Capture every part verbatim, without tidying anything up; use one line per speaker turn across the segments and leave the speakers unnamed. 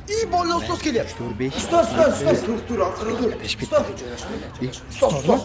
İyi bolla ustoz geliyor.
to'rt besh.
Ustoz, ustoz, ustoz. Dur, dur, arkada dur. Ustoz. Ustoz, ustoz.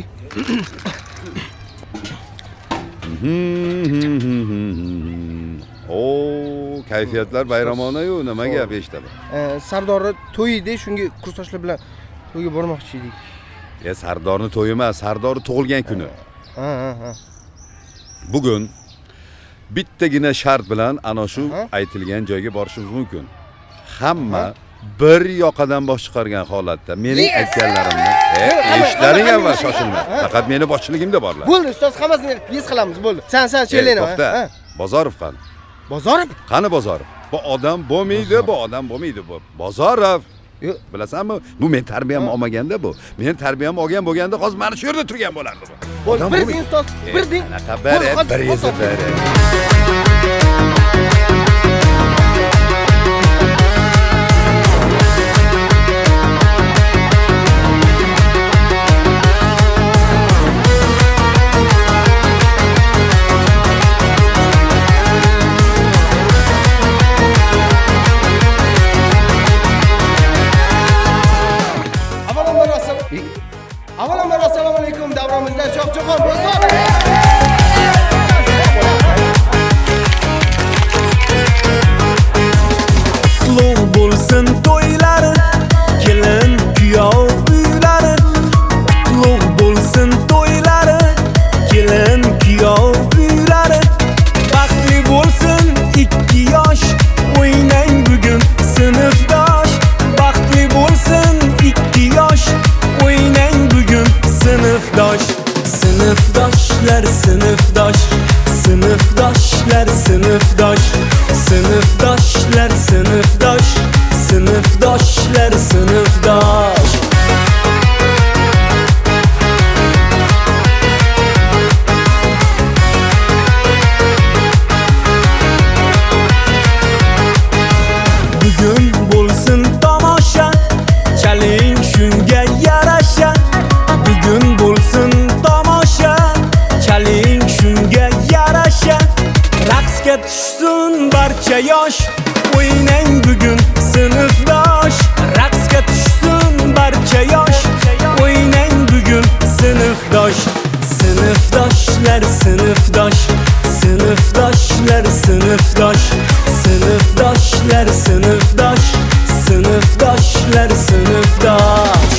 Oo, kayfiyatlar bayramona-yu, nima gap eshitaman.
Sardorni to'y edi, shunga kursdoshlar bilan to'yga bormoqchi edik.
Ya Sardorni to'yi emas, Sardorni tug'ilgan kuni.
Ha, ha, ha.
Bugun bittagina shart bilan ana shu aytilgan joyga borishimiz mumkin. Hamma bir yoqadan bosh chiqargan holatda mening aytganlarimni eshitlaring avval shoshilma. Faqat meni boshchiligimda borlar.
Bo'ldi, ustoz, hammasini biz qilamiz, bo'ldi. Sen sen chelayna.
To'xta. Bozorov qani?
Bozorov?
Qani Bozorov? Bu odam bo'lmaydi, bu odam bo'lmaydi bu. Bozorov. Yo'q, bilasanmi? Bu men tarbiyam olmaganda bu. Men tarbiyam olgan bo'lganda hozir mana shu yerda turgan bo'lardi bu.
Bo'ldi, bir ding ustoz, bir ding.
Xabar, bir yezi bir.
Avvalambor assalomu alaykum, davramizda Shohjahon Bozor.
Qutlug' bo'lsin to'ylari, kelin kuyov uylari. Qutlug' bo'lsin to'ylari, kelin kuyov uylari. Baxtli bo'lsin ikki yosh, o'ynang bugun sinfdosh. Baxtli bo'lsin ikki yosh, o'ynang bugun sinfdosh. Sinfdoshlar sinfdosh, sinfdoshlar sinfdosh, sinfdoshlar sinfdosh, sinfdoshlar sinfdosh. Bugun bo'lsin tomosha, chaling shunga yarasha. Bugun bo'lsin tomosha, chaling shunga yarasha. Raqsga tushsin barcha yosh, o'ynang bugun sinfdosh. Raqsga tushsin barcha yosh, o'ynang bugun sinfdosh. Sinfdoshlar sinfdosh, sinfdoshlar sinfdosh, sinfdoshlar sinfdosh, sinfdoshlar sinfdosh.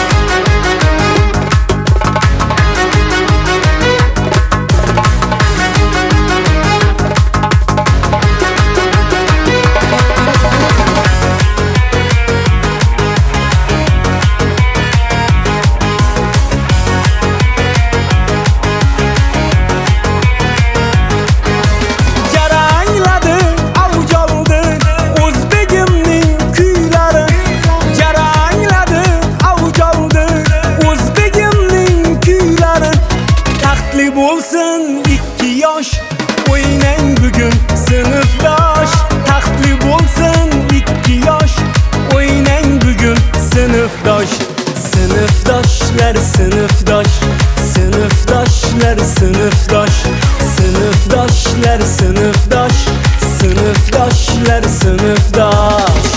Bo'lsin ikki yosh, o'ynang bugun sinfdosh. Taxtli bo'lsin ikki yosh, o'ynang bugun sinfdosh. Sinfdoshlar sinfdosh, sinfdoshlar sinfdosh, sinfdoshlar sinfdosh, sinfdoshlar sinfdosh.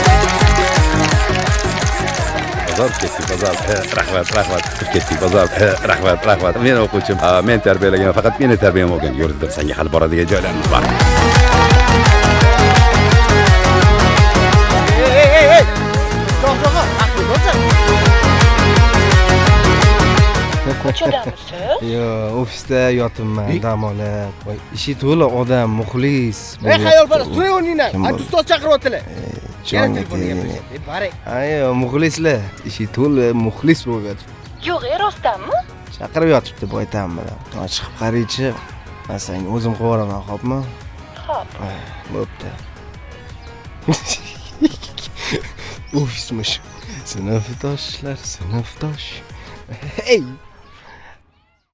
Bozor ketdik, bozor. Rahmat, rahmat. Ketdik, bozor. Rahmat, rahmat. Men o'quvchim, men tarbiyalagan, faqat meni tarbiyam olgan. Yurdim, senga hali boradigan joylarimiz bor.
Ey, ey, ey, ey. Shohjahon, aqli bo'lsin.
Ko'chadamisiz?
Yo'q, ofisda yotibman, dam olib. Voy, ishi to'la odam, muxlis. Ey, xayolparast, to'y o'ynayman. Ay, ustoz chaqiryaptilar. Yana telefonga gaplashaylik. Barak. Ayo, muxlislar, ishi to'la muxlis bo'lib yotibdi.
Yo'q, rostdanmi?
Chaqirib yotibdi boytam bilan. Chiqib qaraychi. Men senga o'zim qilib yuboraman, xo'pmi?
Xo'p.
Bo'pti. Ofismish. Sinfdoshlar, sinfdosh. Hey!